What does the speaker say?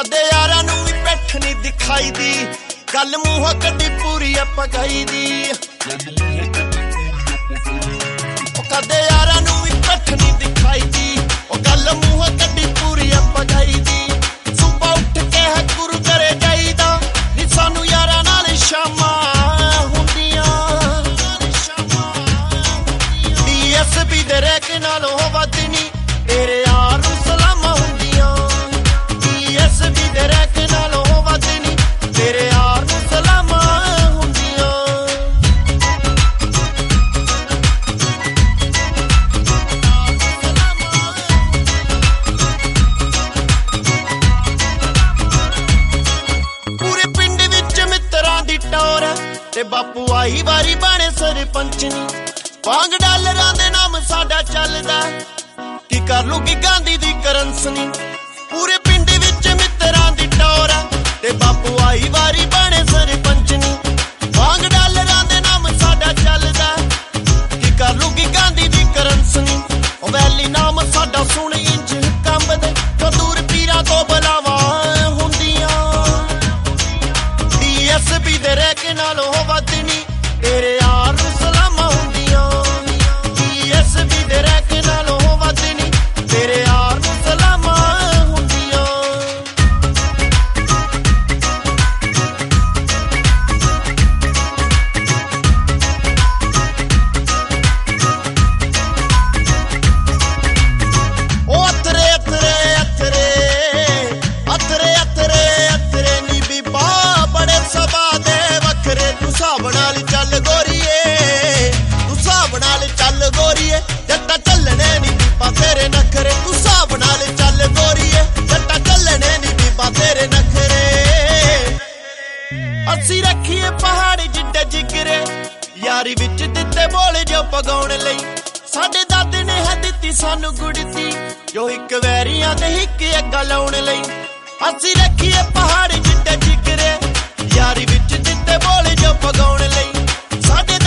कदे यारां नूं वी पिठ नहीं दिखाई दी गल मूंहों कड्डी पूरी आ पगाई दी कदे यारां नूं वी पिठ नहीं दिखाई दी गल मूंहों कड्डी पूरी आ पगाई दी सुबह उठ के है गुरु घरे जाईदा नी सानू यारां नाल शामां हुंदियां DSP दे रैक नालों वध नी तेरे यार नूं सलामां हुंदियां DSP दे रैक नालों वध नी तेरे यार नूं सलामां हुंदियां पूरे पिंड विच मित्रां दी टौर ते बापू आई वारी बने सरपंच नी वांग डालरां दे नाम साडा चलदा की कर लूगी गांधी दी करंसी पूरे पिंड विच मित्रां दी टौर ते बापू आई वारी बने सरपंच नी वांग डालरां दे नाम साडा चलदा की कर लूगी गांधी दी करंसी ओ वैली नाम साडा सुन इंज कंबदे तो दूर पीरां तो बलावां हुंदियां DSP दे रैक नालों वध नी तेरे यार नूं सलामां हुंदियां DSP दे रैक नालों वध नी तेरे यार नूं सलामां हुंदियां ओ अथरे अथरे अथरे अथरे अथरे अथरे नी बीबा बड़े सभा दे वखरे तू साब नाल चल गोरीए तू साब नाल चल गोरीए जट्टा चलने नी बीबा तेरे नखरे तू साब नाल चल गोरीए जट्टा चलने नी बीबा तेरे नखरे असी रखिए पहाड़ जिड्डे जिगरे यारी विच दिते बोल जो पगाउण लई साडे दादे ने है दित्ती सानू गुड़ती जो इक वैरियां दे हिक अग्गा लाउण लई असी रखिए पहाड़ जिड्डे जिगरे यारी विच दिते बोल जो पगाउण लई साडे